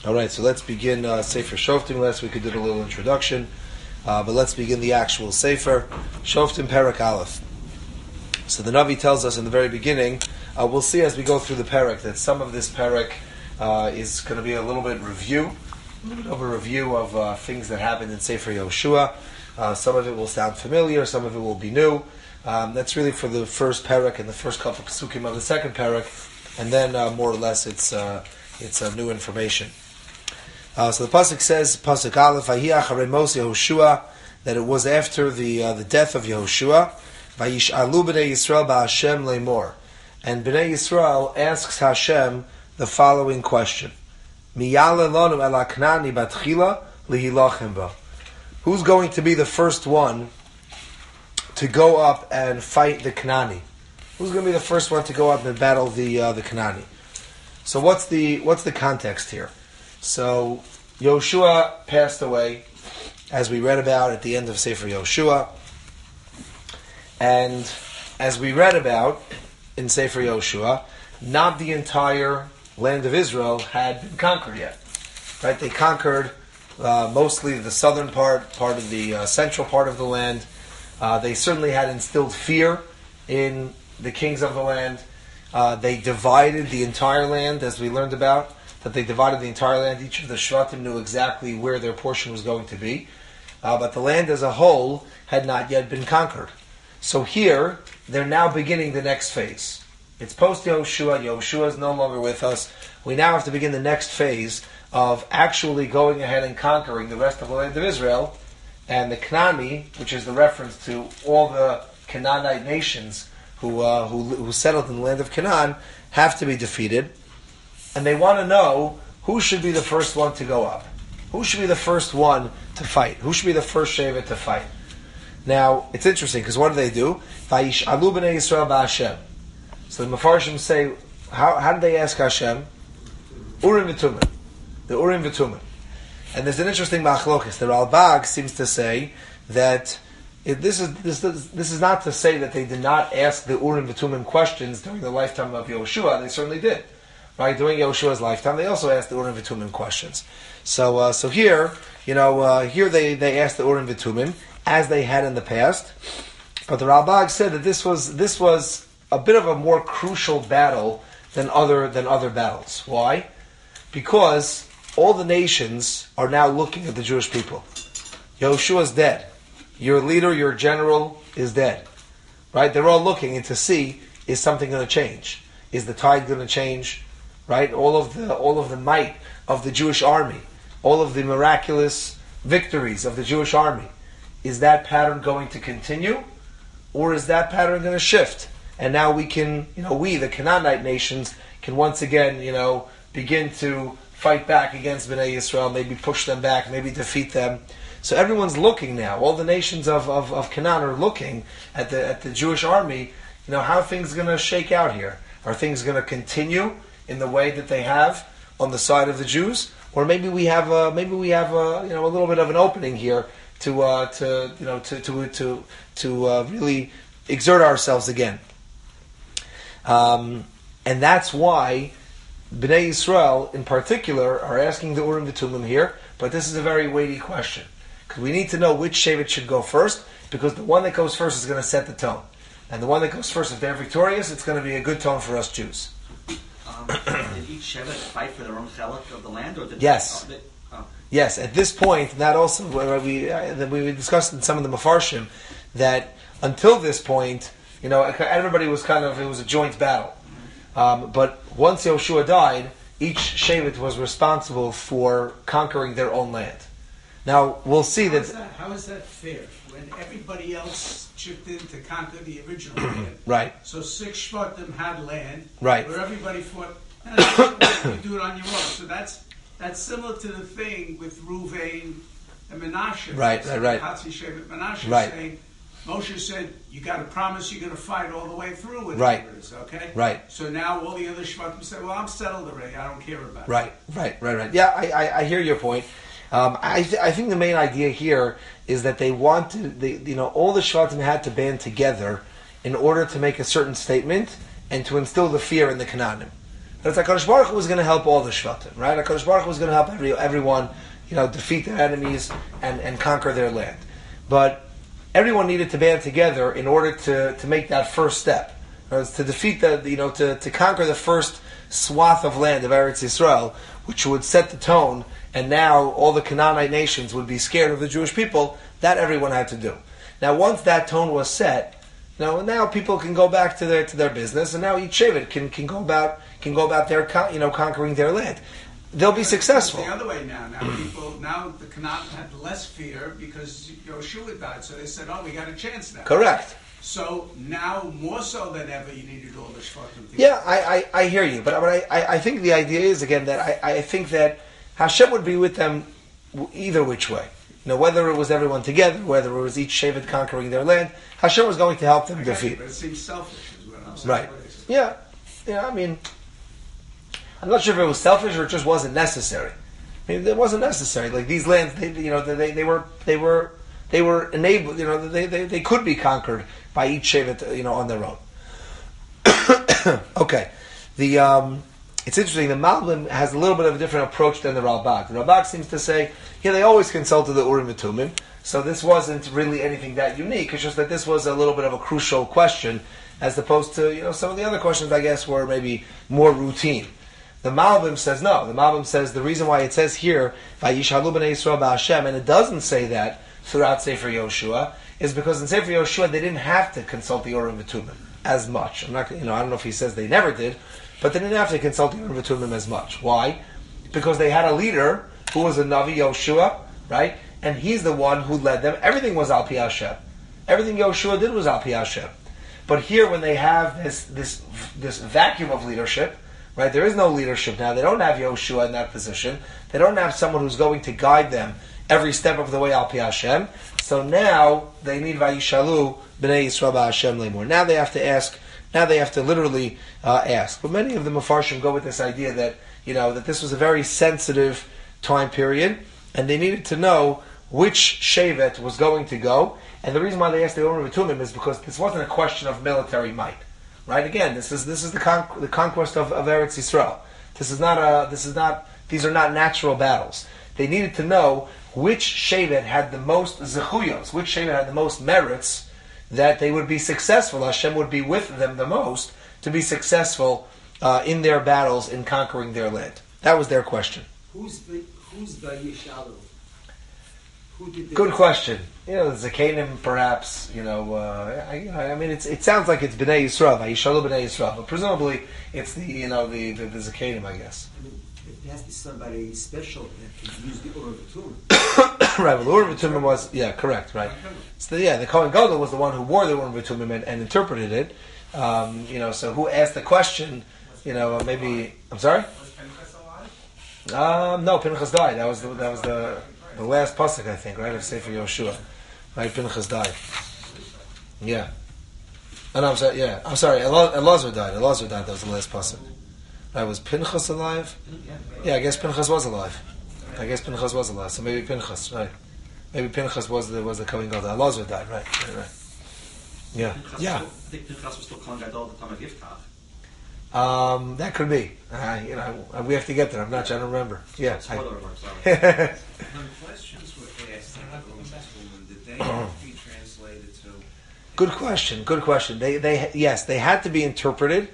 All right, so let's begin Sefer Shoftim. Last week we did a little introduction, but let's begin the actual Sefer Shoftim Perek Aleph. So the Navi tells us in the very beginning, we'll see as we go through the Perek that some of this Perek is going to be a little bit of a review of things that happened in Sefer Yehoshua. Some of it will sound familiar, some of it will be new. That's really for the first Perek and the first couple of Pesukim of the second Perek, and then more or less it's new information. So the pasuk says, pasuk Aleph, Vayhi acharei mos Yehoshua, that it was after the death of Yehoshua. Vayish'alu b'nei Yisrael ba'Hashem le'mor, and b'nei Yisrael asks Hashem the following question: Miyale lanu el haknani batchila lihilachem ba. Who's going to be the first one to go up and fight the Kanani? Who's going to be the first one to go up and battle the Kanani? So what's the context here? So Yehoshua passed away, as we read about at the end of Sefer Yehoshua, and as we read about in Sefer Yehoshua, not the entire land of Israel had been conquered yet. Right? They conquered mostly the southern part of the central part of the land. They certainly had instilled fear in the kings of the land. They divided the entire land, as we learned about, that they divided the entire land. Each of the Shvatim knew exactly where their portion was going to be. But the land as a whole had not yet been conquered. So here, they're now beginning the next phase. It's post-Yehoshua. Yehoshua is no longer with us. We now have to begin the next phase of actually going ahead and conquering the rest of the land of Israel. And the Kanani, which is the reference to all the Canaanite nations who settled in the land of Canaan, have to be defeated. And they want to know who should be the first one to go up. Who should be the first one to fight? Who should be the first Shevet to fight? Now, it's interesting, because what do? Vayish'alu b'nei Yisrael ba'Hashem. So the Mefarshim say, how did they ask Hashem? Urim v'Tumim. The Urim v'Tumim. And there's an interesting machlokes. The Ralbag seems to say that this is not to say that they did not ask the Urim v'Tumim questions during the lifetime of Yehoshua. They certainly did. Right, during Yehoshua's lifetime, they also asked the Urim v'Tumim questions. So here, here they asked the Urim v'Tumim as they had in the past. But the Ralbag said that this was a bit of a more crucial battle than other battles. Why? Because all the nations are now looking at the Jewish people. Yehoshua is dead. Your leader, your general, is dead. Right? They're all looking to see, is something going to change? Is the tide going to change? Right? All of the might of the Jewish army, all of the miraculous victories of the Jewish army, is that pattern going to continue, or is that pattern going to shift? And now we can, we, the Canaanite nations, can once again, begin to fight back against Bnei Yisrael, maybe push them back, maybe defeat them. So everyone's looking now. All the nations of Canaan are looking at the Jewish army. How are things going to shake out here? Are things going to continue in the way that they have on the side of the Jews, or maybe we have a little bit of an opening here to really exert ourselves again, and that's why Bnei Yisrael in particular are asking the Urim v'Tumim here. But this is a very weighty question, because we need to know which Shevet should go first, because the one that goes first is going to set the tone, and the one that goes first, if they're victorious, it's going to be a good tone for us Jews. Did each Shevet fight for their own chelek of the land, or did yes? Yes, at this point, that also we discussed in some of the Mefarshim that until this point, everybody was it was a joint battle. But once Yehoshua died, each Shevet was responsible for conquering their own land. Now we'll see How is that fair? When everybody else chipped in to conquer the original land, right? So 6 Shvatim had land, right? Where everybody fought. You do it on your own. So that's similar to the thing with Ruvain and Menashe. Right. Hatzi Shevet Menashe saying, Moshe said, you got to promise you're going to fight all the way through with it. Okay? Right. So now all the other Shvatim say, well, I'm settled already. I don't care about it. Right. Yeah, I hear your point. I think the main idea here is that they want to, all the Shvatim had to band together in order to make a certain statement and to instill the fear in the Canaanim. But it's HaKadosh Baruch Hu was going to help all the Shvatim, right? HaKadosh Baruch Hu was going to help everyone, defeat their enemies and conquer their land. But everyone needed to band together in order to make that first step, to defeat to conquer the first swath of land of Eretz Yisrael, which would set the tone, and now all the Canaanite nations would be scared of the Jewish people. That everyone had to do. Now, once that tone was set, now people can go back to their business, and now each Shevet can go about their conquering their land. They'll be successful. It's the other way now. Now the Canaan had less fear because Yoshua died, so they said, "Oh, we got a chance now." Correct. So now, more so than ever, you needed all the Shvatim together. Yeah, I hear you, but I think the idea is again that I think that Hashem would be with them either which way. Whether it was everyone together, whether it was each Shevet conquering their land, Hashem was going to help them defeat. But it seems selfish, is what I'm saying. Right. Yeah. I mean, I'm not sure if it was selfish or it just wasn't necessary. I mean, it wasn't necessary. Like these lands, they were enabled. They could be conquered by each Shevet, on their own. Okay. It's interesting. The Malbim has a little bit of a different approach than the Ralbag. The Ralbag seems to say, they always consulted the Urim and Tumim, so this wasn't really anything that unique. It's just that this was a little bit of a crucial question, as opposed to some of the other questions, I guess, were maybe more routine. The Malbim says no. The Malbim says the reason why it says here, Vayishalu b'nei Yisrael b'Hashem, and it doesn't say that throughout Sefer Yoshua, is because in Sefer Yoshua they didn't have to consult the Urim and Tumim as much. I don't know if he says they never did, but they didn't have to consult the Urim and Tumim as much. Why? Because they had a leader who was a Navi, Yoshua, right? And he's the one who led them. Everything was Al Pi Hashem. Everything Yoshua did was Al Pi Hashem. But here, when they have this vacuum of leadership, right? There is no leadership now. They don't have Yoshua in that position. They don't have someone who's going to guide them every step of the way Al Pi Hashem. So now they need Vayishalu b'nei Yisrael b'Hashem lemor. Now they have to ask. Now they have to literally ask. But many of the Mefarshim go with this idea that that this was a very sensitive time period, and they needed to know which Shevet was going to go. And the reason why they asked the Urim Tumim is because this wasn't a question of military might, right? Again, this is the conquest of Eretz Yisrael. These are not natural battles. They needed to know which Shevet had the most zechuyos, which Shevet had the most merits, that they would be successful. Hashem would be with them the most to be successful in their battles in conquering their land. That was their question. Who's the Yishalu? Who did Good question. The Zakanim, perhaps. I mean, it sounds like it's Bnei Yisrael, Yishalu Bnei Yisrael, but presumably it's the Zakanim, I guess. I mean, it has to be somebody special that can use the Urim V'Tumim. Right. Well, the Urim V'Tumim was correct, right. So the Kohen Gadol was the one who wore the Urim V'Tumim and interpreted it. So who asked the question? Maybe I'm sorry. Was Pinchas alive? No, Pinchas died. That was the last pasuk, I think, right, of Sefer Yoshua. Right, Pinchas died. Yeah. Oh, no, I'm sorry. Yeah, I'm sorry. Elazar died. That was the last pasuk. Right, was Pinchas alive? Yeah, I guess Pinchas was alive. So maybe Pinchas, right? Maybe Pinchas was the Kohen Gadol. Elazar died. Right. Yeah. I think Pinchas was still Kohen Gadol at the time of Yiftach. That could be. We have to get there. I don't remember. Yeah. Spoiler alert, sorry. When questions were asked in the Urim V'Tumim, did they have to be translated to? Good question. They had to be interpreted.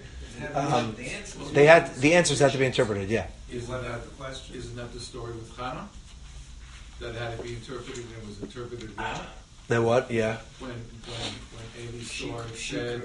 The answers had to be interpreted. Yeah. Isn't that the story with Chana? That had to be interpreted and was interpreted well? Then what? Yeah. When Eli's sword said,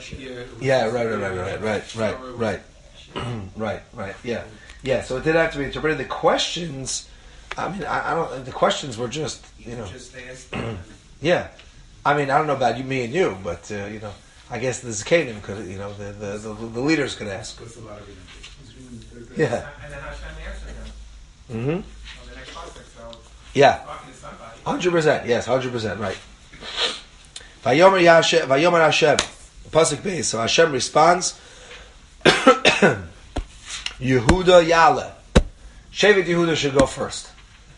Right. Yeah. So it did have to be interpreted. The questions, I mean, I don't. The questions were just, Just asked. Yeah. I mean, I don't know about me and you, but I guess the Zakanim could, the leaders could ask. with a lot of interpretation. Yeah. And then Hashem answered him Mm-hmm. on the next pasuk. So Yeah. talking to somebody. 100%. Yes, 100%. Right. Vayomer Hashem. Pasuk base. So Hashem responds. Yehuda Yale. Shevet Yehuda should go first.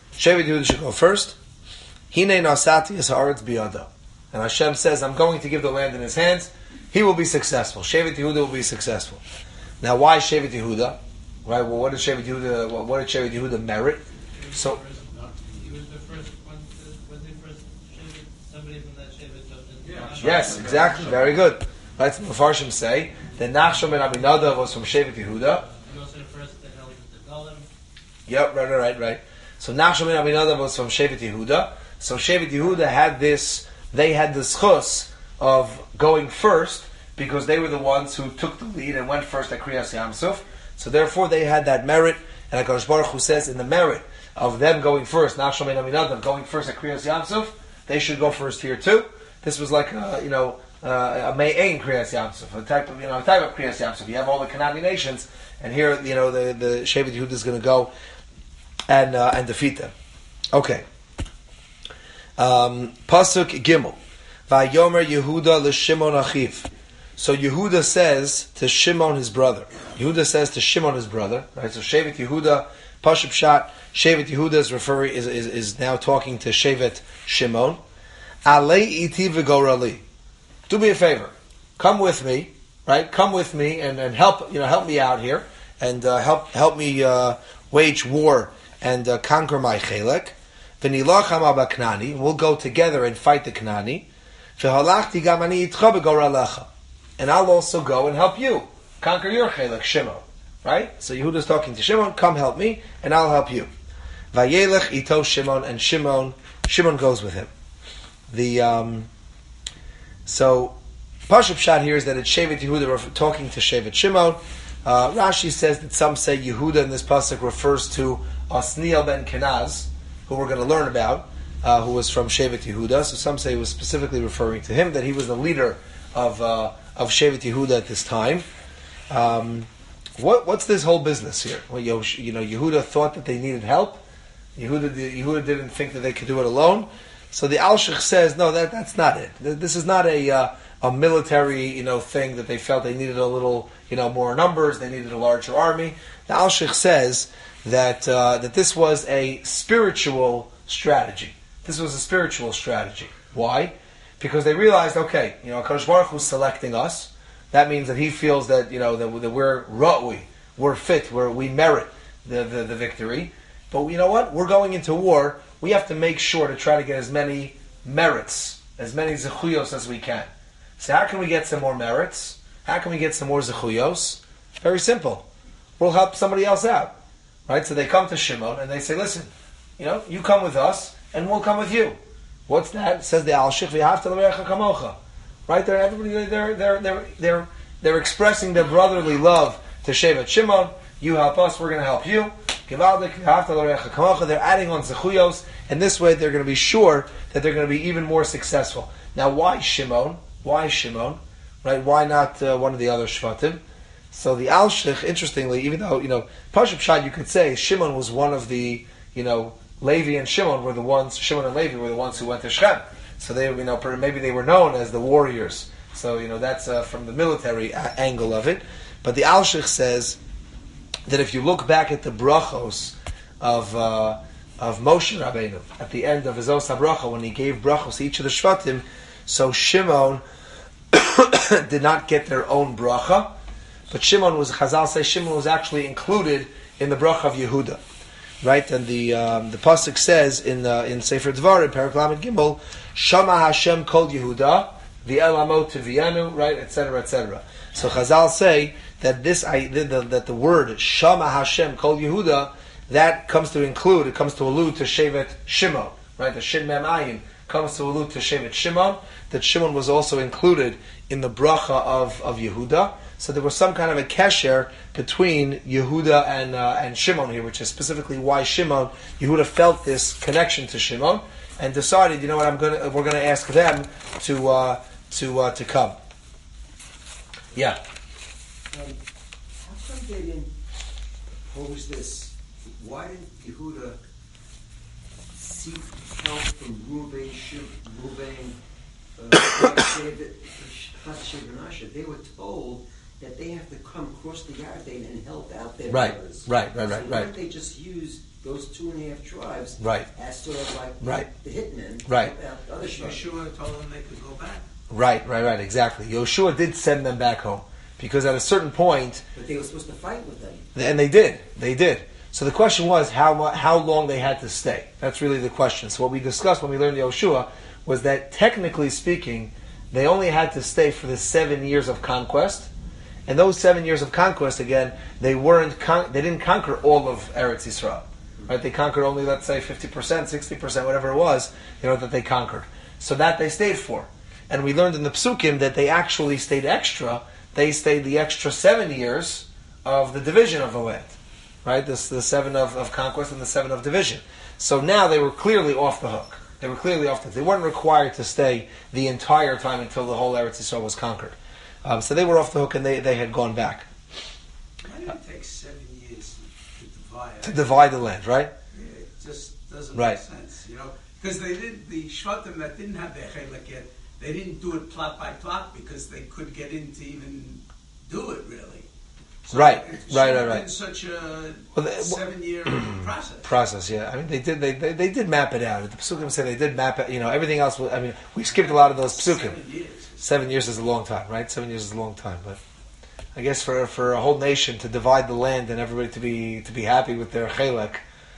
Hine nasati es haaretz biyado. And Hashem says, I'm going to give the land in his hands. He will be successful. Shevet Yehuda will be successful. Now, why Shevet Yehuda? Right. Well, what did Shevet Yehuda? What did Shevet Yehuda merit? So. He was the first one. Was the first Shevet? Somebody from that Shevet. Yes, exactly. Very good. Right. So the Mefarshim say that Nachshon ben Aminadav was from Shevet Yehuda. He was the first that held the Golem. Yep. Right. So Nachshon ben Aminadav was from Shevet Yehuda. So Shevet Yehuda had this. They had the schus of going first because they were the ones who took the lead and went first at Kriyas Yamsuf. So therefore, they had that merit. And HaKadosh Baruch Hu says in the merit of them going first, Nachshon ben Aminadav going first at Kriyas Yamsuf, they should go first here too. This was like a Me'ain Kriyas Yamsuf, a type of Kriyas Yamsuf. You have all the Canaanite nations, and here the Shevet Yehuda is going to go and defeat them. Okay. Pasuk Gimel. Vayomer Yehuda l'Shimon achiv. So Yehuda says to Shimon his brother. Right? So Shevet Yehuda, Pashup Shat, Shevet Yehuda is now talking to Shevet Shimon. Alei iti v'gorali. Do me a favor. Come with me, right? Come with me and help me out here and help me wage war and conquer my chelek. V'nilacham abaknani. We'll go together and fight the Knani. V'halachti gam ani itcha b'goralecha. And I'll also go and help you conquer your chelek, Shimon. Right? So Yehuda's talking to Shimon. Come help me, and I'll help you. Vayelech ito Shimon, and Shimon goes with him. So Pashup Shat here is that it's Shevet Yehuda talking to Shevet Shimon. Rashi says that some say Yehuda in this pasuk refers to Osniel ben Kenaz, who we're going to learn about, who was from Shevet Yehuda. So some say it was specifically referring to him, that he was the leader of Shevet Yehuda at this time. What's this whole business here? Well, Yehuda thought that they needed help. Yehuda didn't think that they could do it alone. So the Alshich says, no, that's not it. This is not a military thing that they felt they needed a little more numbers. They needed a larger army. The Alshich says that this was a spiritual strategy. This was a spiritual strategy. Why? Because they realized, okay, HaKadosh Baruch Hu's selecting us. That means that He feels that that we're ra'ui, we're fit, we merit the victory. But you know what? We're going into war. We have to make sure to try to get as many merits, as many zechuyos as we can. So how can we get some more merits? How can we get some more zechuyos? Very simple. We'll help somebody else out, right? So they come to Shimon and they say, listen, you come with us and we'll come with you. What's that? It says the Alshich v'yahavta l'reacha kamocha. Right there, everybody they're expressing their brotherly love to Shevet Shimon. You help us, we're going to help you. Givaldik v'yahavta l'reacha kamocha. They're adding on zechuyos, and this way they're going to be sure that they're going to be even more successful. Now, why Shimon? Why Shimon? Right? Why not one of the other Shvatim? So the Alshich, interestingly, even though Pashup Shad, you could say Shimon was one of the Levi and Shimon were the ones. Shimon and Levi were the ones who went to Shechem. So they, maybe they were known as the warriors. So that's from the military angle of it. But the Alshich says that if you look back at the brachos of Moshe Rabbeinu at the end of his Os HaBracha, when he gave brachos to each of the Shvatim, so Shimon did not get their own bracha, but Chazal says Shimon was actually included in the bracha of Yehuda. Right, and the pasuk says in Sefer Dvarim, Perek Lamed Gimel, Shama Hashem Kol Yehuda, V'elamot Tivianu, right, etc., etc. So Chazal say that that the word Shama Hashem Kol Yehuda, that comes to allude to Shevet Shimon, right? The Shin Mem Ayin comes to allude to Shevet Shimon, that Shimon was also included in the bracha of Yehuda. So there was some kind of a kesher between Yehuda and Shimon here, which is specifically why Yehuda felt this connection to Shimon and decided, we're gonna ask them to come. Yeah. How come they didn't oppose this? Why didn't Yehuda seek help from Reuven, Menashe? They were told that they have to come across the Yarden and help out their brothers. Right. So why don't they just use those 2.5 tribes as sort of like the hitmen to help out the other tribes? Yeshua told them they could go back. Right, exactly. Yoshua did send them back home. because at a certain point, but they were supposed to fight with them, and they did. So the question was how long they had to stay. That's really the question. So what we discussed when we learned Yoshua was that technically speaking, they only had to stay for the 7 years of conquest, and those 7 years of conquest, again, they didn't conquer all of Eretz Yisrael, right? They conquered only, let's say, 50%, 60%, whatever it was, that they conquered. So that they stayed for. And we learned in the Psukim that they actually stayed extra. They stayed the extra 7 years of the division of the land, right? The 7 of conquest and the 7 of division. So now they were clearly off the hook. They weren't required to stay the entire time until the whole Eretz Yisrael was conquered. So they were off the hook and they had gone back. Why did it take 7 years to divide? To divide the land, right? Yeah, it just doesn't Right. make sense, because they did the Shvatim that didn't have their Chelek yet. They didn't do it plot by plot because they could get in to even do it really. So Right. It shouldn't have been such a 7-year process. Yeah. I mean, they did map it out. The Psukim say they did map it. Everything else. We skipped a lot of those Psukim. 7 years. 7 years is a long time, right? 7 years is a long time, but I guess for a whole nation to divide the land and everybody to be happy with their chelek,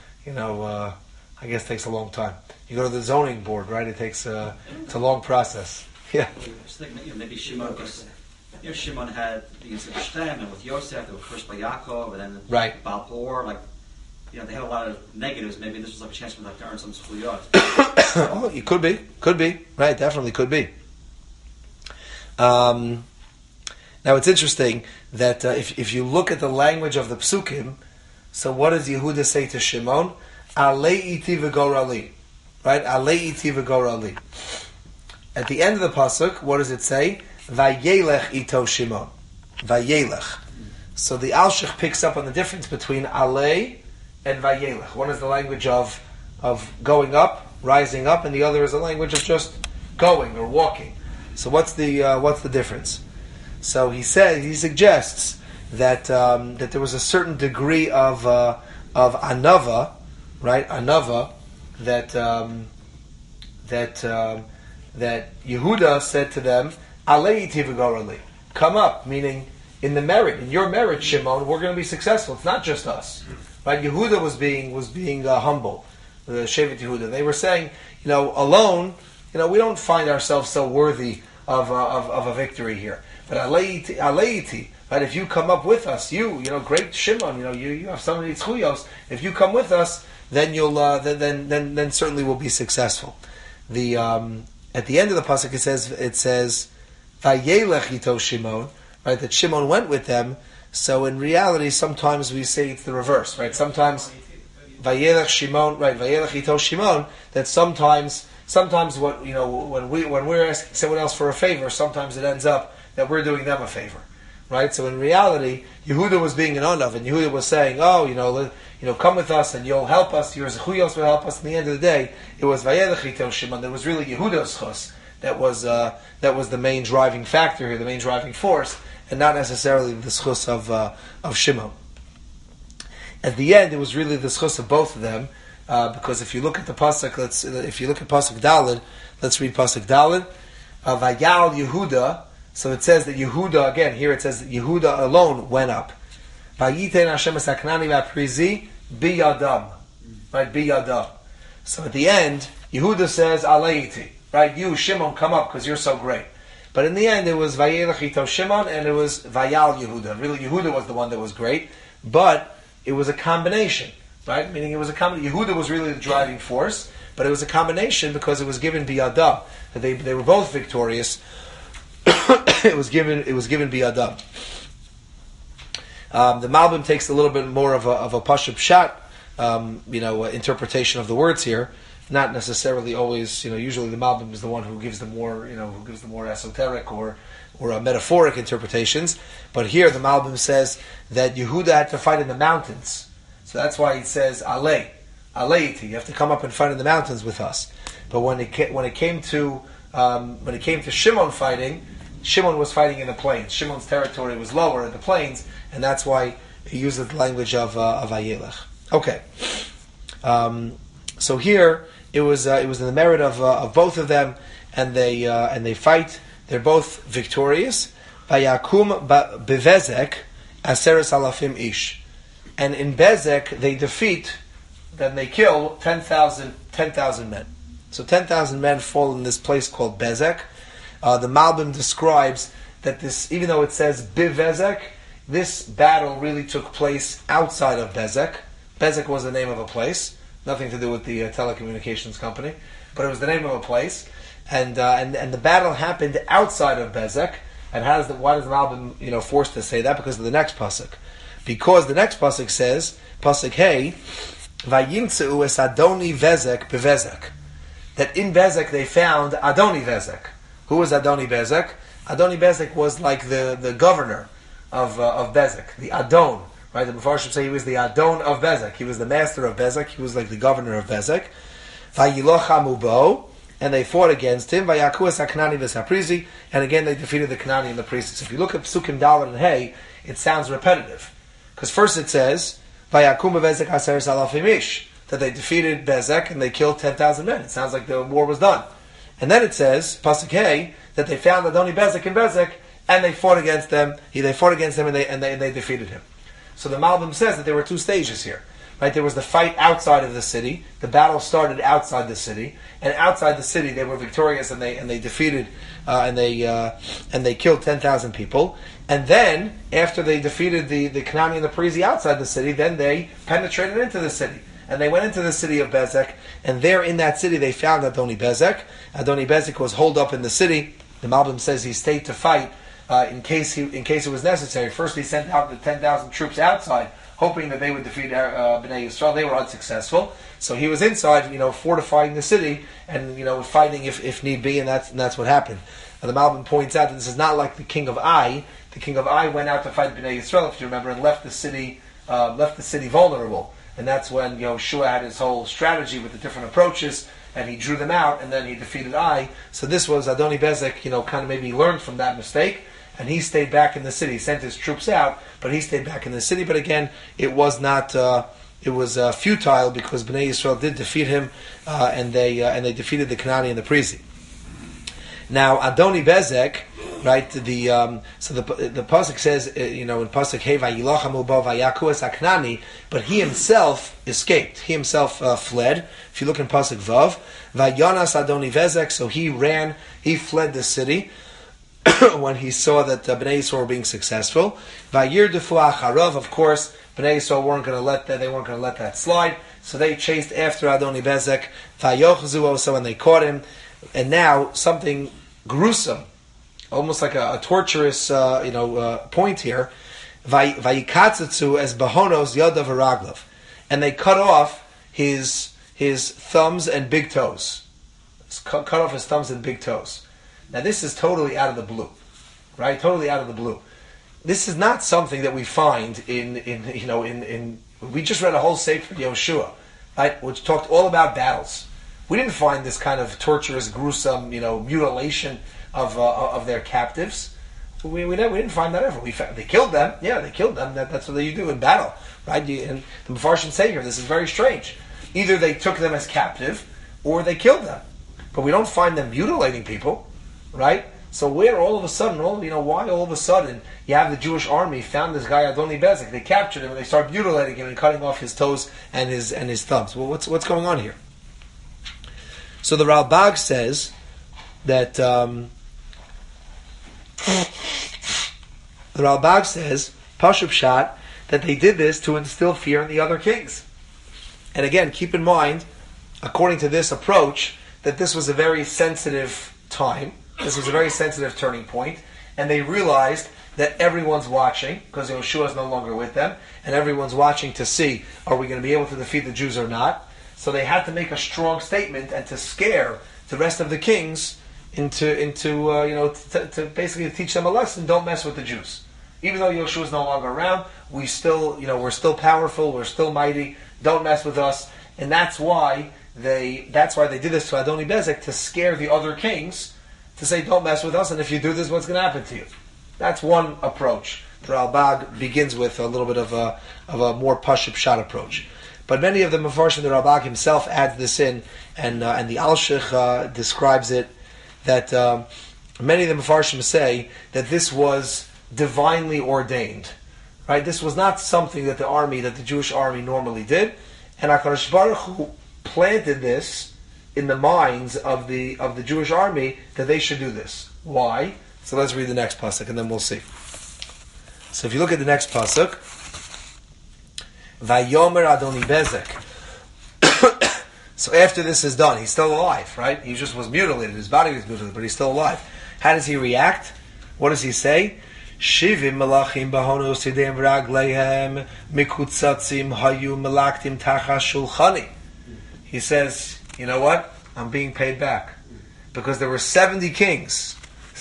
I guess takes a long time. You go to the zoning board, right? It's a long process. Yeah. I was thinking, maybe Shimon, because Shimon had the incident of Shechem, and with Yosef, they were cursed by Yaakov, and then Right. Balpor, they had a lot of negatives. Maybe this was a chance for them to earn some schuyot. Oh, it could be, right? Definitely could be. Now it's interesting that if you look at the language of the Psukim, so what does Yehuda say to Shimon? Alei iti v'gorali, right? Alei iti v'gorali. At the end of the pasuk, what does it say? Vayelech ito Shimon. Vayelech. So the Alshich picks up on the difference between Alei and Vayelech. One is the language of going up, rising up, and the other is the language of just going or walking. So what's the difference? So he suggests that there was a certain degree of anava, right? Anava that Yehuda said to them, "Alei iti v'gorali, come up," meaning in your merit, Shimon, we're going to be successful. It's not just us, right? Yehuda was being humble, the Shevet Yehuda. They were saying, alone, we don't find ourselves so worthy of a victory here. But alei iti, right? If you come up with us, great Shimon, you have so many tzchuyos. If you come with us, then you'll then certainly we'll be successful. The at the end of the pasuk it says Vayelech ito Shimon, right? That Shimon went with them. So in reality, sometimes we say it's the reverse, right? Sometimes Vayelech Shimon, right? Vayelech ito Shimon. That sometimes what when we're asking someone else for a favor, sometimes it ends up that we're doing them a favor, right? So in reality, Yehuda was being an onav, and Yehuda was saying, come with us and you'll help us. Your zechuyos will help us. At the end of the day, it was Vayelech ito Shimon. That was really Yehuda's chus. That was the main driving factor here, the main driving force, and not necessarily the schus of Shimon. At the end, it was really the schus of both of them, because if you look at the pasuk, if you look at pasuk Daled, let's read pasuk Daled. Vayal Yehuda. So it says that Yehuda, again, here it says that Yehuda alone went up. Vayiten Hashem esaknani v'aprizi biyadam. Right, biyadam. So at the end, Yehuda says, Aleiti. Right, you, Shimon, come up because you're so great. But in the end, it was Vayelech ito Shimon and it was Vayal Yehuda. Really, Yehuda was the one that was great, but it was a combination. Right, meaning it was a combination. Yehuda was really the driving force, but it was a combination because it was given biyadam. They were both victorious. It was given biyadam. The Malbim takes a little bit more of a pashut pshat, interpretation of the words here. Not necessarily always. Usually the Malbim is the one who gives the more esoteric or metaphoric interpretations. But here the Malbim says that Yehuda had to fight in the mountains, so that's why he says Aleiti. You have to come up and fight in the mountains with us. But when it came to Shimon fighting, Shimon was fighting in the plains. Shimon's territory was lower in the plains, and that's why he uses the language of Vayelech. Okay, so here it was in the merit of both of them, and they fight. They're both victorious. Vayakum bevezek aseres alafim ish. And in Bezek, they defeat, then they kill 10,000 men. So 10,000 men fall in this place called Bezek. The Malbim describes that this, even though it says Bivezek, this battle really took place outside of Bezek. Bezek was the name of a place, nothing to do with the telecommunications company, but it was the name of a place. And the battle happened outside of Bezek. And why does the Malbim forced to say that? Because of the next pasuk. Because the next pasuk says, pasuk Hey, Vayimtzeu es Adoni Vezek bevezek. That in Bezek they found Adoni Vezek. Who was Adoni Bezek? Adoni Bezek was like the governor of Bezek, the Adon. Right? The Mefarshim say he was the Adon of Bezek. He was the master of Bezek. He was like the governor of Bezek. Vayilochamu bo, and they fought against him. Vayakuas Haknani v'Saprizi, and again they defeated the Kanani and the priests. If you look at Psukim Dalet and Hey, it sounds repetitive. Because first it says, Vayakum bevezek aseres alafim ish, that they defeated Bezek and they killed 10,000 men. It sounds like the war was done. And then it says, pasuk Hey, that they found Adoni Bezek in Bezek, and they fought against them. They fought against him, and they defeated him. So the Malbim says that there were two stages here. Right? There was the fight outside of the city. The battle started outside the city, and outside the city they were victorious, and they defeated and they killed 10,000 people. And then after they defeated the Kanani and the Perizi outside the city, then they penetrated into the city. And they went into the city of Bezek, and there in that city they found Adoni Bezek. Adoni Bezek was holed up in the city. The Malbim says he stayed to fight in case it was necessary. First he sent out the 10,000 troops outside, hoping that they would defeat Bnei Yisrael. They were unsuccessful. So he was inside, fortifying the city and, fighting if need be, and that's what happened. The Malbim points out that this is not like the king of Ai. The king of Ai went out to fight Bnei Yisrael, if you remember, and left the city vulnerable. And that's when Yehoshua had his whole strategy with the different approaches, and he drew them out, and then he defeated Ai. So this was Adoni Bezek, kind of maybe learned from that mistake, and he stayed back in the city. He sent his troops out, but he stayed back in the city. But again, it was not. It was futile because Bnei Yisrael did defeat him, and they defeated the Kanani and the Perizi. Now Adoni Bezek, right? The pasuk says, in pasuk Hey Vayilochamu bo Vayakuas Haknani, but he himself escaped. He himself fled. If you look in pasuk Vav, Vayonas Adoni Bezek, so he ran. He fled the city when he saw that Bnei Yisrael were being successful. Vayirdefu acharav, of course, Bnei Yisrael weren't going to let that slide. So they chased after Adoni Bezek. Vayochzu, so when they caught him, and now something gruesome, almost like a torturous, point here. Vayikatzatzu as bahonos yadav v'raglav, and they cut off his thumbs and big toes. Cut off his thumbs and big toes. Now this is totally out of the blue, right? Totally out of the blue. This is not something that we find in. We just read a whole sefer Yehoshua, right, which talked all about battles. We didn't find this kind of torturous, gruesome, mutilation of their captives. We didn't find that ever. They killed them. Yeah, they killed them. That's what you do in battle, right? And the Mefarshim say here, this is very strange. Either they took them as captive, or they killed them. But we don't find them mutilating people, right? So where all of a sudden, why all of a sudden you have the Jewish army found this guy Adoni Bezek? They captured him and they start mutilating him and cutting off his toes and his thumbs. Well, what's going on here? So the Ralbag says that Pashup Shat, that they did this to instill fear in the other kings. And again, keep in mind, according to this approach, that this was a very sensitive time. This was a very sensitive turning point, and they realized that everyone's watching, because Yehoshua is no longer with them, and everyone's watching to see, are we going to be able to defeat the Jews or not? So they had to make a strong statement and to scare the rest of the kings to basically teach them a lesson. Don't mess with the Jews. Even though Yehoshua is no longer around, we're still powerful, we're still mighty. Don't mess with us, and that's why they did this to Adoni Bezek, to scare the other kings, to say, don't mess with us, and if you do this, what's going to happen to you? That's one approach. The Ralbag begins with a little bit of a more Pashup Shat approach. But many of the Mefarshim, the Ralbag himself adds this in, and the Alshich describes it, that many of the Mefarshim say that this was divinely ordained. Right? This was not something that the Jewish army normally did, and HaKadosh Baruch Hu planted this in the minds of the Jewish army that they should do this. Why? So let's read the next pasuk and then we'll see. So if you look at the next pasuk, Vayomer Adoni Bezek. So after this is done, he's still alive, right? He just was mutilated, his body was mutilated, but he's still alive. How does he react? What does he say? Shivim malachim bahonos tidem ragleihem mikutzatzim hayu malaktim tachas shulchani. He says, you know what? I'm being paid back. Because there were 70 kings,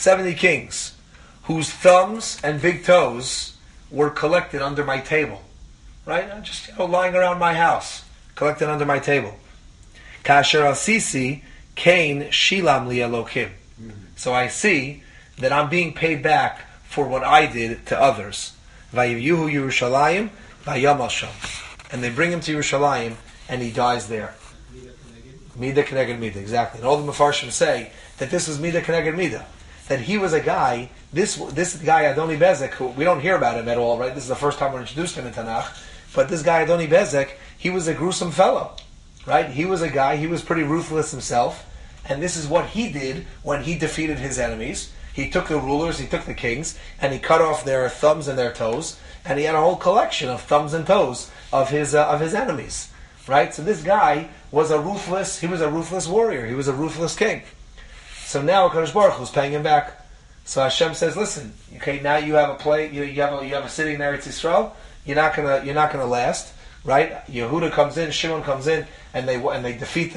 whose thumbs and big toes were collected under my table. Right? Just lying around my house, collected under my table. Kasher al-sisi kain shilam li elokim. So I see that I'm being paid back for what I did to others. Vayivyuhu Yerushalayim vayam al-sham. And they bring him to Yerushalayim, and he dies there. Mida Keneged Mida, exactly. And all the Mefarshim say that this was Mida Keneged Mida. That he was a guy, this guy Adoni Bezek, who we don't hear about him at all, right? This is the first time we're introduced to him in Tanakh. But this guy Adoni Bezek, he was a gruesome fellow, right? He was a guy, he was pretty ruthless himself. And this is what he did when he defeated his enemies. He took the rulers, he took the kings, and he cut off their thumbs and their toes, and he had a whole collection of thumbs and toes of his enemies, right? So this guy was a ruthless warrior. He was a ruthless king. So now HaKadosh Baruch Hu is paying him back. So Hashem says, listen, okay, now you have a play, you have a city in Eretz Yisrael. You're not gonna last, right? Yehuda comes in, Shimon comes in, and they defeat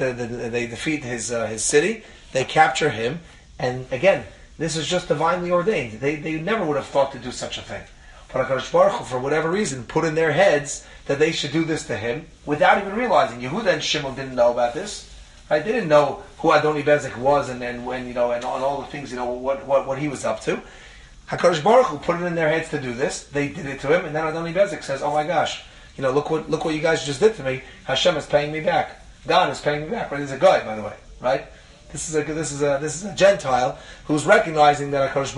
his city. They capture him, and again, this is just divinely ordained. They never would have thought to do such a thing. But HaKadosh Baruch Hu, for whatever reason, put in their heads that they should do this to him without even realizing. Yehuda and Shimon didn't know about this. Right? They didn't know who Adoni Bezek was and when and all the things what he was up to. HaKadosh Baruch Hu put it in their heads to do this. They did it to him, and then Adoni Bezek says, "Oh my gosh, look what you guys just did to me. Hashem is paying me back. God is paying me back." Right? He's a guy, by the way. Right? This is a Gentile who's recognizing that HaKadosh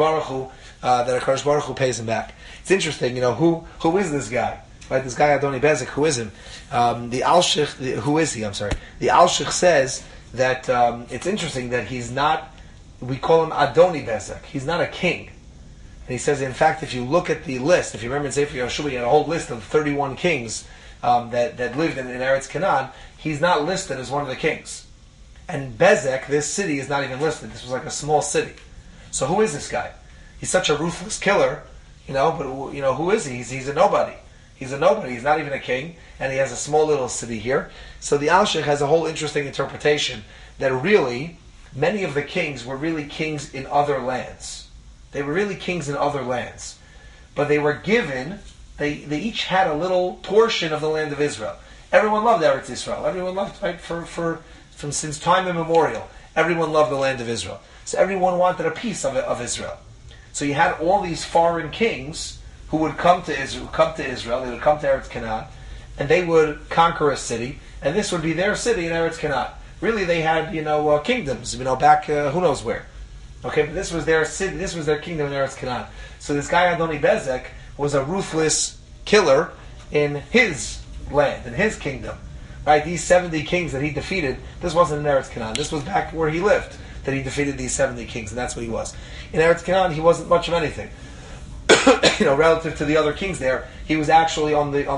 Baruch Hu pays him back. It's interesting, who is this guy? Right, this guy Adoni Bezek, who is him? The Alshich, who is he? I'm sorry. The Alshich says that it's interesting that he's not. We call him Adoni Bezek. He's not a king. And he says, in fact, if you look at the list, if you remember in Sefer Yoshua, he had a whole list of 31 kings that lived in Eretz Canaan. He's not listed as one of the kings. And Bezek, this city, is not even listed. This was like a small city. So who is this guy? He's such a ruthless killer, but who is he? He's a nobody. He's a nobody. He's not even a king, and he has a small little city here. So the Alshich has a whole interesting interpretation that really, many of the kings were really kings in other lands. They were really kings in other lands. But they were given, they each had a little portion of the land of Israel. Everyone loved Eretz Yisrael. Everyone loved, right, from since time immemorial. Everyone loved the land of Israel. So everyone wanted a piece of Israel. So you had all these foreign kings who would come to Israel, they would come to Eretz Canaan, and they would conquer a city, and this would be their city in Eretz Canaan. Really, they had, kingdoms, back who knows where. Okay, but this was their city, this was their kingdom in Eretz Canaan. So this guy Adoni Bezek was a ruthless killer in his land, in his kingdom. Right? These 70 kings that he defeated, this wasn't in Eretz Canaan. This was back where he lived, that he defeated these 70 kings, and that's what he was. In Eretz Canaan, he wasn't much of anything. Relative to the other kings there, he was actually on the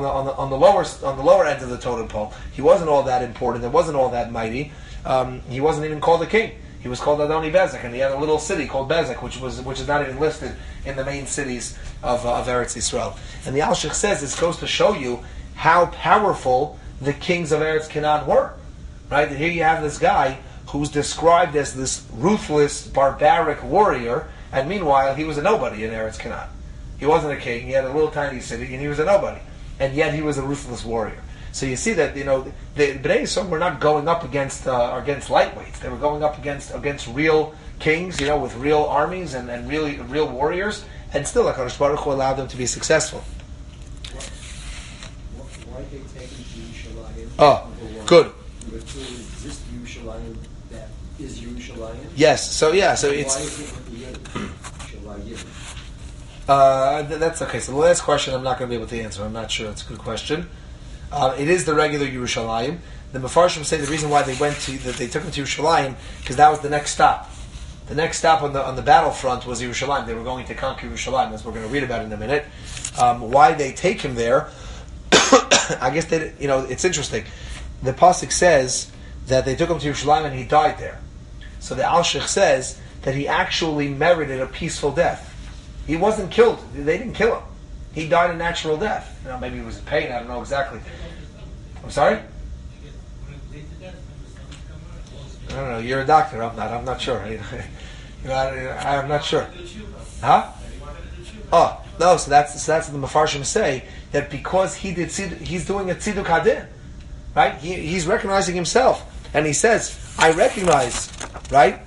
lower end of the totem pole. He wasn't all that important. It wasn't all that mighty. He wasn't even called a king. He was called Adoni Bezek, and he had a little city called Bezek, which is not even listed in the main cities of Eretz Yisrael. And the Alshich says this goes to show you how powerful the kings of Eretz Canaan were. Right? And here you have this guy who's described as this ruthless, barbaric warrior, and meanwhile he was a nobody in Eretz Canaan. He wasn't a king. He had a little tiny city, and he was a nobody. And yet he was a ruthless warrior. So you see that the Bnei Yisrael were not going up against lightweights. They were going up against real kings, with real armies and really real warriors. And still, HaKadosh Baruch Hu allowed them to be successful. Why they taken to Yerushalayim? Oh, good. Number two, is this Yerushalayim that is Yerushalayim? Yes. So Why it's is it with the That's okay. So the last question I'm not going to be able to answer. I'm not sure. It's a good question. It is the regular Yerushalayim. The Mefarshim say the reason why they took him to Yerushalayim because that was the next stop. The next stop on the battlefront was Yerushalayim. They were going to conquer Yerushalayim, as we're going to read about in a minute. Why they take him there? I guess it's interesting. The pasuk says that they took him to Yerushalayim and he died there. So the Alshich says that he actually merited a peaceful death. He wasn't killed. They didn't kill him. He died a natural death. Maybe he was in pain. I don't know exactly. I'm sorry? I don't know. You're a doctor. I'm not sure. I'm not sure. Huh? Oh no. So that's what the Mefarshim say, that because he's doing a tziduk hadin, right? He's recognizing himself, and he says, "I recognize," right?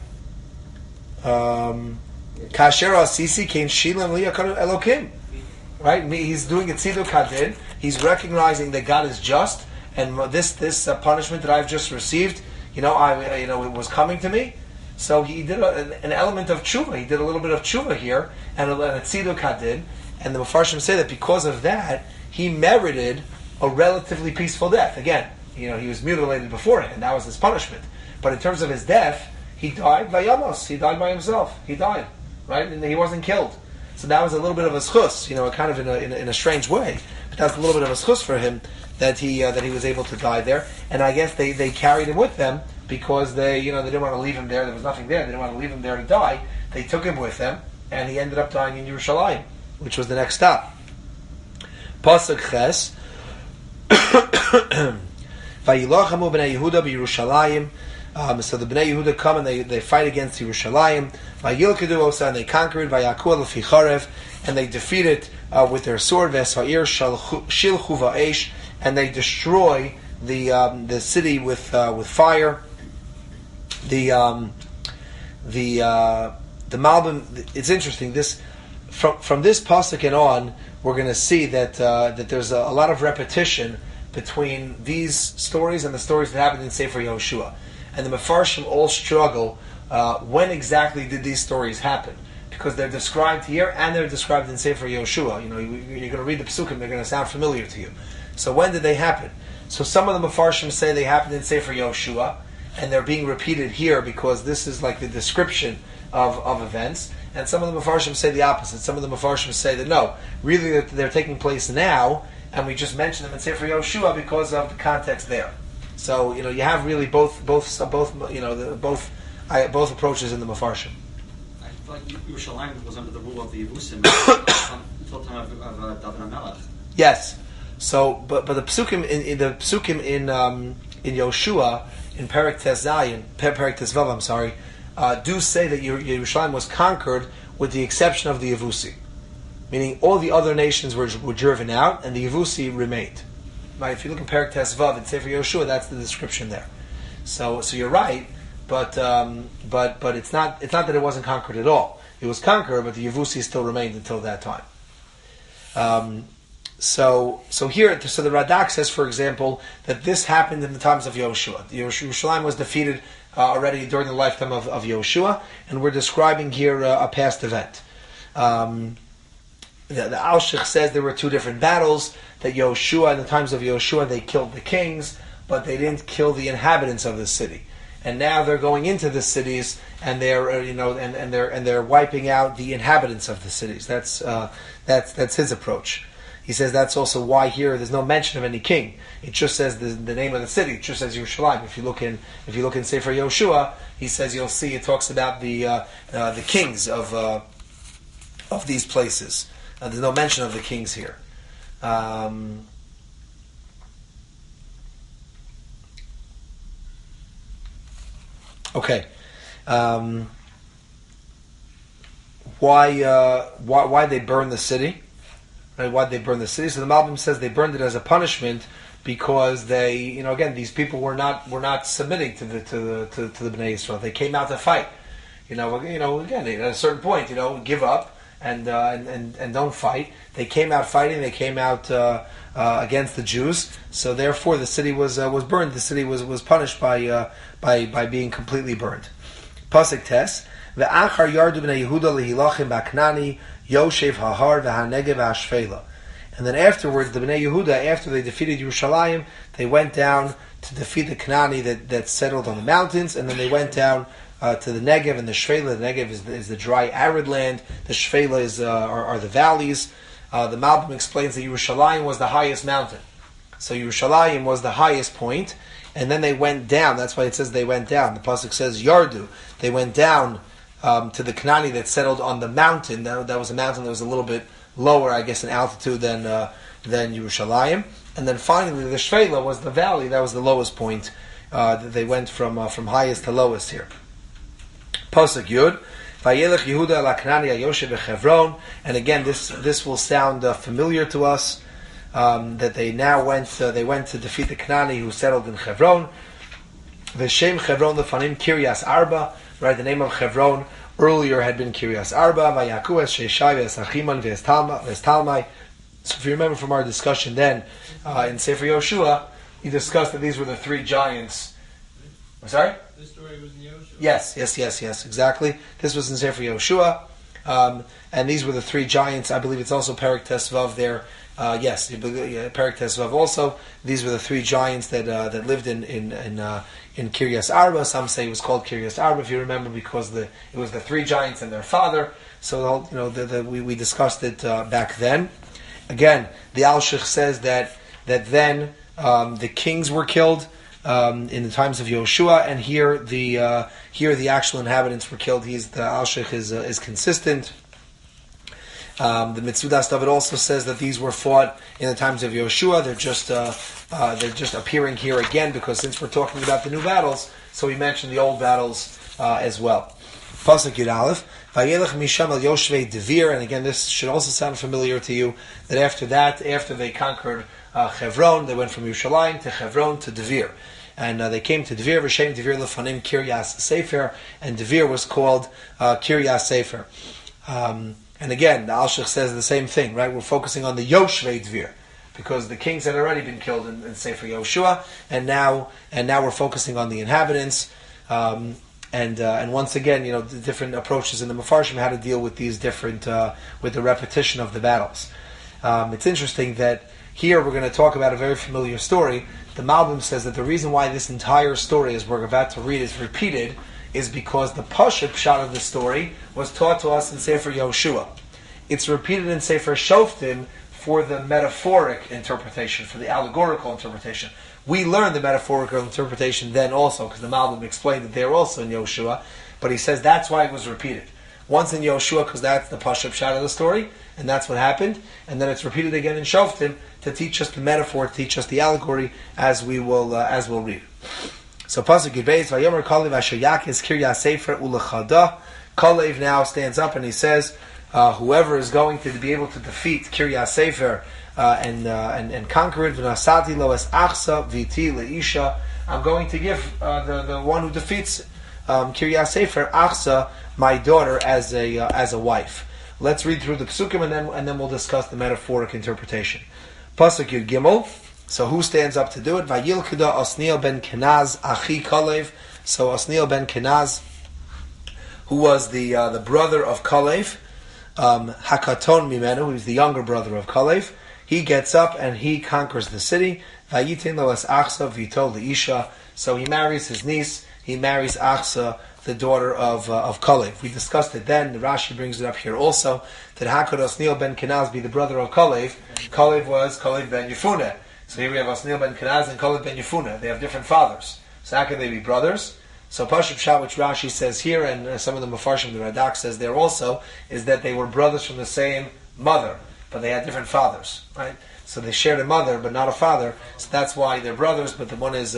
Kasher asisi kein shilam liyakar elokim. Right? He's doing a tziduk hadin. He's recognizing that God is just, and this punishment that I've just received, it was coming to me. So he did an element of tshuva. He did a little bit of tshuva here, and a tziduk hadin. And the Mefarshim say that because of that, he merited a relatively peaceful death. Again, he was mutilated beforehand. That was his punishment. But in terms of his death, he died by Yamos. He died by himself. He died, right? And he wasn't killed. So that was a little bit of a schus, kind of in a strange way. But that's a little bit of a schus for him that he was able to die there. And I guess they carried him with them because they didn't want to leave him there. There was nothing there. They didn't want to leave him there to die. They took him with them, and he ended up dying in Yerushalayim, which was the next stop. Pasuk Ches. Vayilachamu b'nei Yehuda b'Yerushalayim. So the Bnei Yehuda come and they fight against Yerushalayim. Vayilkedu osa, and they conquered. Vayaku lefi charev, and they defeat it with their sword. V'esa'ir shilchu va'esh, and they destroy the city with fire. The Malbim. It's interesting. This from this pasuk and on, we're going to see that there's a lot of repetition between these stories and the stories that happened in Sefer Yehoshua. And the Mefarshim all struggle, when exactly did these stories happen? Because they're described here and they're described in Sefer Yehoshua. You're going to read the Pesukim, they're going to sound familiar to you. So when did they happen? So some of the Mefarshim say they happened in Sefer Yehoshua, and they're being repeated here because this is like the description of events. And some of the Mefarshim say the opposite. Some of the Mefarshim say that no, really they're taking place now, and we just mention them in Sefer Yehoshua because of the context there. So you have really both approaches in the Mefarshim. I thought Yerushalayim was under the rule of the Yevusim until the time of David HaMelech. Yes. So, but the Pesukim in Yehoshua in Perek Tes Vav, do say that Yerushalayim was conquered with the exception of the Yevusi, meaning all the other nations were driven out and the Yevusi remained. Right? If you look in Perek Tes Vav and Sefer Yehoshua, that's the description there. So you're right, but it's not that it wasn't conquered at all. It was conquered, but the Yevusi still remained until that time. So here, the Radak says, for example, that this happened in the times of Yehoshua. Yerushalayim was defeated already during the lifetime of Yehoshua, and we're describing here a past event. The Alshich says there were two different battles, that Yehoshua, in the times of Yehoshua, they killed the kings, but they didn't kill the inhabitants of the city. And now they're going into the cities, and they're and they're wiping out the inhabitants of the cities. That's his approach. He says that's also why here there's no mention of any king. It just says the name of the city. It just says Yerushalayim. If you look in Sefer Yehoshua, he says you'll see it talks about the kings of these places. There's no mention of the kings here. Okay. Why they burn the city? Right? Why they burn the city? So the Malbim says they burned it as a punishment because they, again, these people were not submitting to the Bnei Yisrael. They came out to fight. Again, at a certain point, give up and don't fight. They came out fighting. They came out against the Jews. So therefore, the city was burned. The city was punished by being completely burned. Pasuk Tes. Ve'achar yardu b'nei Yehuda lehilachim ba'Knani Yoshev Hahar v'Hanegev v'Hashfela. And then afterwards, the Bnei Yehuda, after they defeated Yerushalayim, they went down to defeat the Canaani that settled on the mountains, and then they went down to the Negev and the Shvela. The Negev is the dry, arid land. The Shvela are the valleys. The Malbim explains that Yerushalayim was the highest mountain. So Yerushalayim was the highest point, and then they went down. That's why it says they went down. The pasuk says Yardu. They went down to the Canaani that settled on the mountain. That was a mountain that was a little bit lower, I guess, in altitude than Yerushalayim. And then finally, the Shvela was the valley. That was the lowest point. That they went from highest to lowest here. Pasuk Yud. Vayelech Yehuda la Canaani Yoshev b'Chevron. And again, this will sound familiar to us. That they now went to defeat the Canaani who settled in Chevron. V'shem Chevron lefanim Kiryas Arba. Right, the name of Chevron earlier had been Kiryas Arba. Vayaku es Sheshai v'Esachiman v'Estalmai. So if you remember from our discussion then in Sefer Yoshua, he discussed that these were the three giants. I'm sorry? This story was in Yoshua. Yes, exactly. This was in Sefer Yoshua. And these were the three giants. I believe it's also Perek Tesvav there. Yes, Perek Tesvav also. These were the three giants that lived in Kiryas Arba. Some say it was called Kiryas Arba, if you remember, because it was the three giants and their father. So we discussed it back then. Again, the Alshich says that then the kings were killed in the times of Yoshua, and here the actual inhabitants were killed. The Alshich is consistent. The Mitzudas David also says that these were fought in the times of Yoshua. They're just appearing here again because since we're talking about the new battles, so we mentioned the old battles as well. Pasuk Yud Aleph. Vayelech Misham El Yoshvei Devir, and again, this should also sound familiar to you. That after they conquered Chevron, they went from Yerushalayim to Chevron to Devir, and they came to Devir. V'shem Devir lefanim Kiryas Sefer, and Devir was called Kiryas Sefer. And again, the Alshich says the same thing, right? We're focusing on the Yoshvei Devir, because the kings had already been killed in Sefer Yoshua, and now we're focusing on the inhabitants. And once again, the different approaches in the Mefarshim how to deal with these different with the repetition of the battles. It's interesting that here we're going to talk about a very familiar story. The Malbim says that the reason why this entire story, as we're about to read, is repeated is because the Pashut shot of the story was taught to us in Sefer Yoshua. It's repeated in Sefer Shoftim for the metaphoric interpretation, for the allegorical interpretation. We learned the metaphorical interpretation then also, because the Malbim explained it there also in Yoshua, but he says that's why it was repeated. Once in Yoshua, because that's the Pashut shot of the story, and that's what happened, and then it's repeated again in Shoftim to teach us the metaphor, to teach us the allegory, as we'll read. So Pasuk Yudbeis, Vayomer Kalev Asher Yakis Kiryas Sefer Ulechada. Kalev now stands up and he says, whoever is going to be able to defeat Kiryas Sefer and conquer it, V'nasati lo es achsa v'iti leisha. I'm going to give the one who defeats Kiryas Sefer achsa, my daughter, as a wife. Let's read through the psukim and then we'll discuss the metaphoric interpretation. Pasuk Yud Gimel. So who stands up to do it? Vayilkida Osniel ben Kenaz Achi Kalev. So Osniel ben Kenaz, who was the brother of Kalev, Hakaton Mimenu, who is the younger brother of Kalev, he gets up and he conquers the city. Vayitin lo es Achsa v'ito leisha. So he marries his niece. He marries Achsa, the daughter of Kalev. We discussed it then. The Rashi brings it up here also that how could Osniel ben Kenaz be the brother of Kalev? Kalev was Kalev ben Yefuneh. So here we have Osniel ben Kenaz and Kalev ben Yefuneh. They have different fathers. So how can they be brothers? So Pashut Pshat, which Rashi says here, and some of the Mefarshim, the Radak says there also, is that they were brothers from the same mother, but they had different fathers, right? So they shared a mother, but not a father. So that's why they're brothers. But one is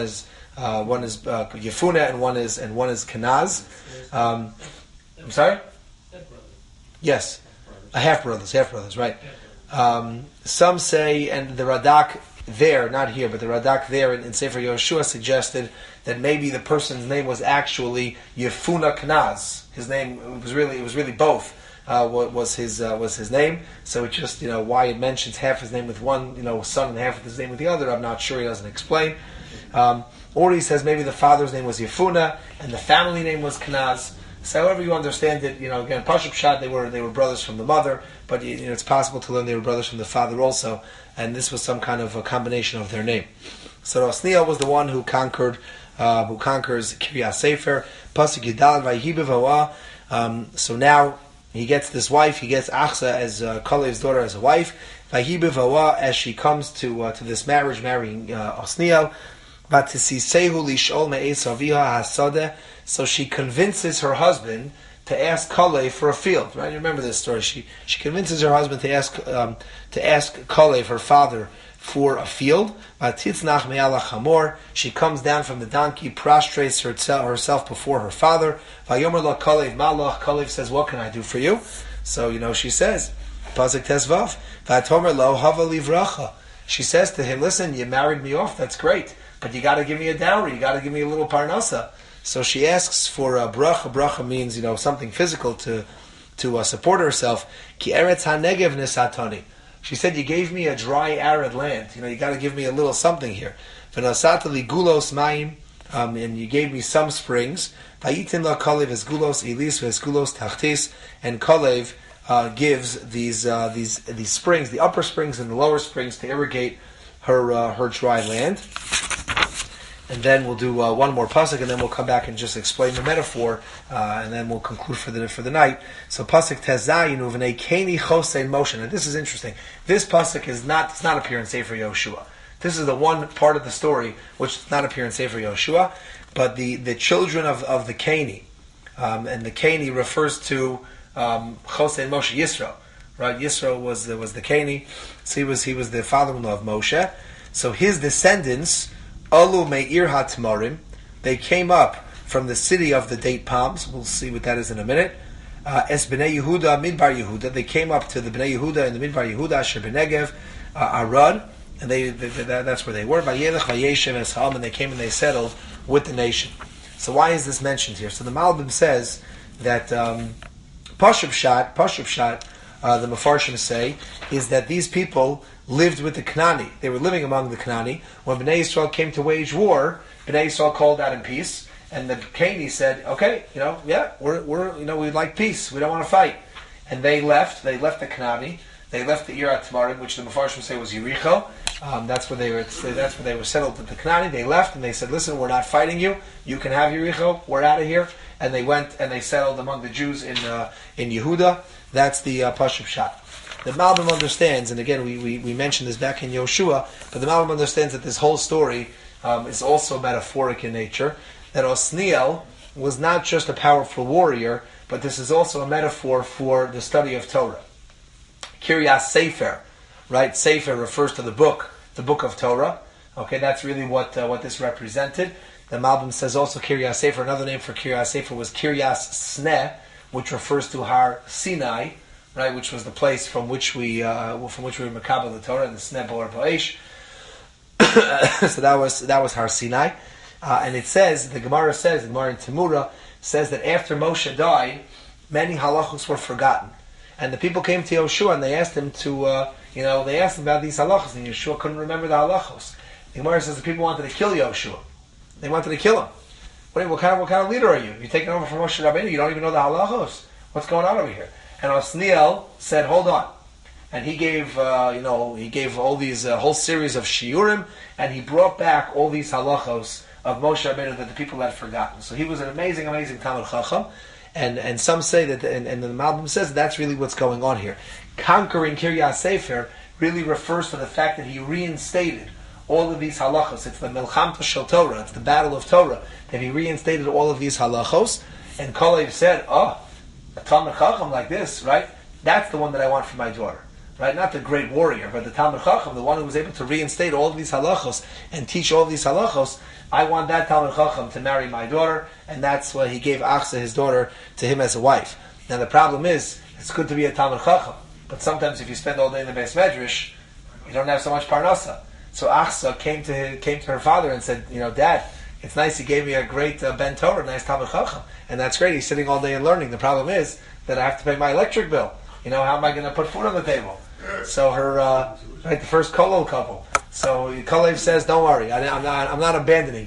Yefuneh and one is Kenaz. I'm sorry. Yes, half brothers, right? Some say, and the Radak there, not here, but the Radak there in Sefer Yoshua suggested that maybe the person's name was actually Yefuneh Kenaz. His name was really both. Was his name? So it just why it mentions half his name with one son and half of his name with the other. I'm not sure. He doesn't explain. Or he says maybe the father's name was Yefuneh and the family name was Kenaz. So however you understand it, again, Pashup Shad, they were brothers from the mother, but it's possible to learn they were brothers from the father also, and this was some kind of a combination of their name. So Osniel was the one who conquers Kiryas Sefer. Pasuk Yidal Vayihi. So now he gets this wife. He gets Achsa as Kalev's daughter as a wife. Vayihi as she comes to this marriage, marrying Osniel. So she convinces her husband to ask Kalev for a field. Right? You remember this story. She convinces her husband to ask Kalev, her father, for a field. She comes down from the donkey, prostrates herself before her father. Kalev says, "What can I do for you?" So she says, Pasuk Tesvav. She says to him, "Listen, you married me off. That's great, but you got to give me a dowry. You got to give me a little parnasa." So she asks for a bracha. Bracha means something physical to support herself. Ki eretz hanegev nesatani. She said, "You gave me a dry, arid land. You got to give me a little something here." V'nasata li gulos mayim, and you gave me some springs. Vayitin la Kalev es gulos ilis ves gulos tachtis, and Kalev gives these springs, the upper springs and the lower springs, to irrigate her dry land. And then we'll do one more pasuk, and then we'll come back and just explain the metaphor, and then we'll conclude for the night. So pasuk Tezayinu v'nei Keni Chosein Moshe. And this is interesting. This pasuk does not appear in Sefer Yoshua. This is the one part of the story which does not appear in Sefer Yoshua, but the children of the Keni, and the Keni refers to Chosein Moshe, Yisro. Right? Yisro was the Keni, so he was the father-in-law of Moshe. So his descendants, Alu Meir HaTmarim, they came up from the city of the date palms. We'll see what that is in a minute. Es Bnei Yehuda, Midbar Yehuda. They came up to the Bnei Yehuda in the Midbar Yehuda, Asher B'Negev, Arad, and that's where they were. Vayelech Vayeshev Es Ha'am, and they came and they settled with the nation. So why is this mentioned here? So the Malbim says that Pashup Shat, the Mefarshim say, is that these people lived with the Kanani. They were living among the Kanani. When Bnei Yisrael came to wage war, Bnei Yisrael called out in peace, and the Kani said, "Okay, we'd like peace. We don't want to fight." And they left. They left the Kanani. They left the Ir HaTmarim, which the Mefarshim say was Yericho. That's where they were settled with the Kanani. They left and they said, "Listen, we're not fighting you. You can have Yericho. We're out of here." And they went and they settled among the Jews in Yehuda. That's the Pashup Shat. The Malbim understands, and again we mentioned this back in Yoshua, but the Malbim understands that this whole story is also metaphoric in nature. That Osniel was not just a powerful warrior, but this is also a metaphor for the study of Torah. Kiryas Sefer, right? Sefer refers to the book of Torah. Okay, that's really what this represented. The Malbim says also Kiryas Sefer. Another name for Kiryas Sefer was Kiryas Sneh, which refers to Har Sinai, right? Which was the place from which we were Makabel the Torah, and the Sneh Bor Ba'esh. So that was Har Sinai, and it says, the Gemara in Temura says that after Moshe died, many halachos were forgotten, and the people came to Yoshua and they asked him they asked him about these halachos, and Yoshua couldn't remember the halachos. The Gemara says the people wanted to kill Yoshua. They wanted to kill him. What kind of leader are you? You're taking over from Moshe Rabbeinu. You don't even know the halachos. What's going on over here? And Osniel said, "Hold on," and he gave all these whole series of shiurim, and he brought back all these halachos of Moshe Rabbeinu that the people had forgotten. So he was an amazing Talmid Chacham, and some say that, and the Malbim says that's really what's going on here. Conquering Kiryas Sefer really refers to the fact that he reinstated all of these halachos. It's the Milchamta Shel Torah. It's the battle of Torah. That he reinstated all of these halachos. And Kalev said, a Talmid Chacham like this, right? That's the one that I want for my daughter. Right? Not the great warrior, but the Talmid Chacham, the one who was able to reinstate all of these halachos and teach all of these halachos. I want that Talmid Chacham to marry my daughter, and that's why he gave Achsa, his daughter, to him as a wife. Now the problem is, it's good to be a Talmid Chacham, but sometimes if you spend all day in the Beis Medrash, you don't have so much parnasa. So Achsa came to her father and said, "Dad, it's nice you gave me a great Ben Torah, nice Talmid Chacham, and that's great. He's sitting all day and learning. The problem is that I have to pay my electric bill. How am I going to put food on the table?" So the first Kolol couple. So Kalev says, "Don't worry, I'm not abandoning you.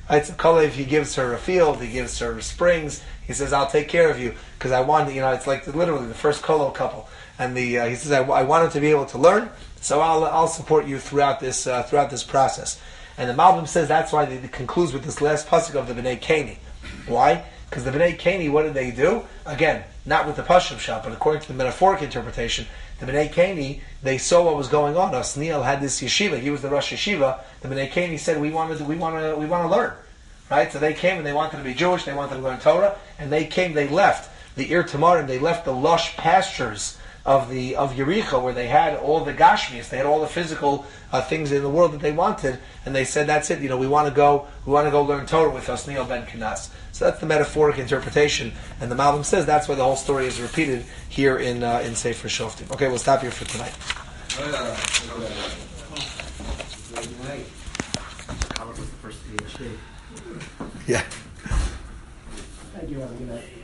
Right? So Kalev, he gives her a field, he gives her springs. He says, "I'll take care of you because I want." It's like literally the first Kolo couple, and he says, "I wanted to be able to learn, so I'll support you throughout this process." And the Malbim says that's why he concludes with this last pasuk of the Bnei Keni. Why? Because the Bnei Keni, what did they do? Again, not with the Pashup shot, but according to the metaphoric interpretation, the Bnei Keni, they saw what was going on. Osniel had this yeshiva; he was the Rosh Yeshiva. The Bnei Keni said, "We want to learn." Right? So they came and they wanted to be Jewish, they wanted to learn Torah, and they left the Ir Tamarim, they left the lush pastures of Yericho, where they had all the Gashmis, they had all the physical things in the world that they wanted, and they said, "That's it, we want to go learn Torah with Osniel ben Kenas." So that's the metaphoric interpretation, and the Malbim says that's why the whole story is repeated here in Sefer Shoftim. Okay, we'll stop here for tonight. Howard was the first PhD. Yeah. Thank you. Have a good night.